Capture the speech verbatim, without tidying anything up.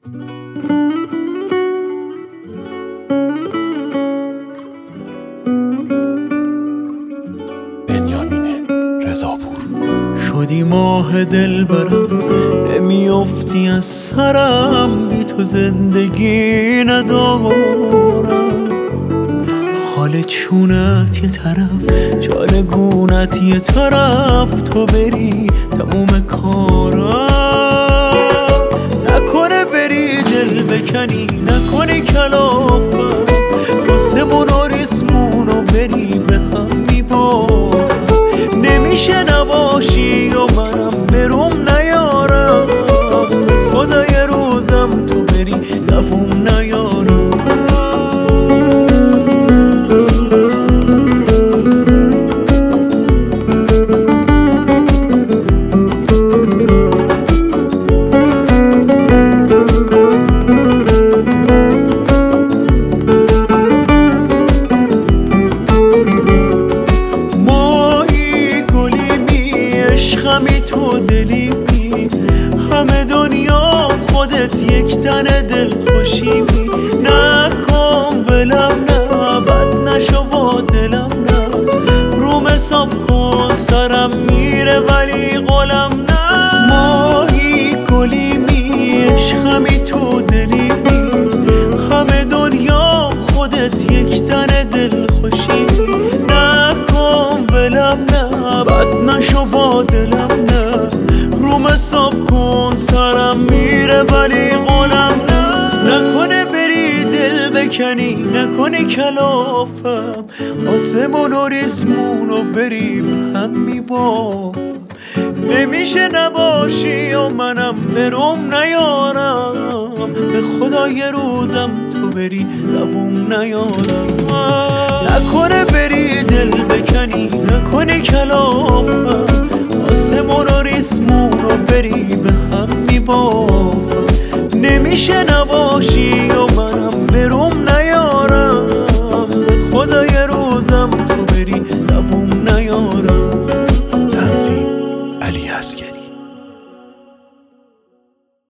بنیامین رضاپور. شدی ماه دل برم، نمیافتی از سرم، بی تو زندگی ندارم. حال چونت یه طرف، چالگونت یه طرف، تو بری تموم کارم. نکنه بری دل بکنی، نکنی کلافم، آسمون و ریسمونو بری به هم میبافم. نمیشه نباشی و منم بروم نیارم، خدا یه روزم تو بری دووم نیارم. عشقمی تو دلیمی، همه دنیا خودت یک تن دل خوشیمی. نکن ولم نه، بد نشو با دلم نه، روم حساب کن سرم میره ولی قولم نه. ماهی گلیمی، عشقمی تو دلیمی، همه دنیا خودت یک تن دل خوشیمی. نکن ولم نه، بد نشو با دلم نه، روم حساب کن سرم میره ولی قولم نه. نکنه بری دل بکنی، نکنی کلافم، آسمون و ریسمونو بری به هم میبافم. نمیشه نباشی و منم بروم نیارم، به خدا یه روزم تو بری دووم نیارم. نکنه بری دل بکنی، نکنی کلافم، آسمون و ریسمونو بری به هم میبافم. نمیشه نباشی و